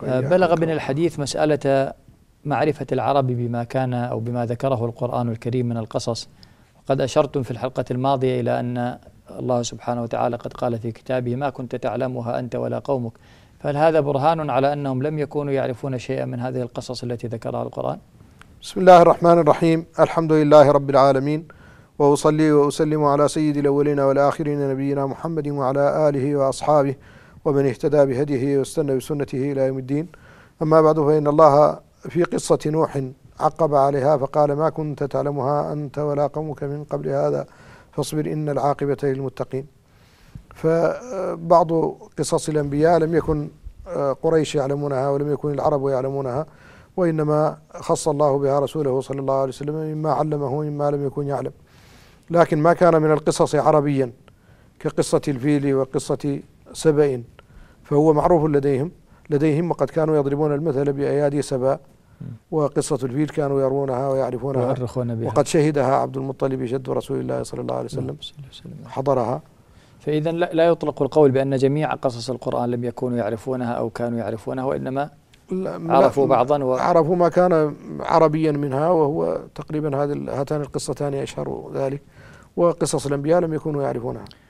بلغ بنا الحديث مسألة معرفة العرب بما كان أو بما ذكره القرآن الكريم من القصص، وقد أشرتم في الحلقة الماضية إلى أن الله سبحانه وتعالى قد قال في كتابه ما كنت تعلمها أنت ولا قومك، فهل هذا برهان على أنهم لم يكونوا يعرفون شيئا من هذه القصص التي ذكرها القرآن؟ بسم الله الرحمن الرحيم، الحمد لله رب العالمين، وأصلي وأسلم على سيد الأولين والآخرين نبينا محمد وعلى آله وأصحابه ومن اهتدى بهديه واستنى بسنته إلى يوم الدين. أما بعد، فإن الله في قصة نوح عقب عليها فقال ما كنت تعلمها أنت ولا قومك من قبل هذا فاصبر إن العاقبة للمتقين. فبعض قصص الأنبياء لم يكن قريش يعلمونها ولم يكن العرب يعلمونها، وإنما خص الله بها رسوله صلى الله عليه وسلم مما علمه مما لم يكن يعلم. لكن ما كان من القصص عربيا كقصة الفيل وقصة سبأ فهو معروف لديهم وقد كانوا يضربون المثل بأيادي سبأ، وقصة الفيل كانوا يرونها ويعرفونها وقد شهدها عبد المطلب جد رسول الله صلى الله عليه وسلم، حضرها. فإذا لا يطلق القول بأن جميع قصص القرآن لم يكونوا يعرفونها أو كانوا يعرفونها، وإنما عرفوا بعضا عرفوا ما كان عربيا منها، وهو تقريبا هاتان القصتان أشهر ذلك، وقصص الأنبياء لم يكونوا يعرفونها.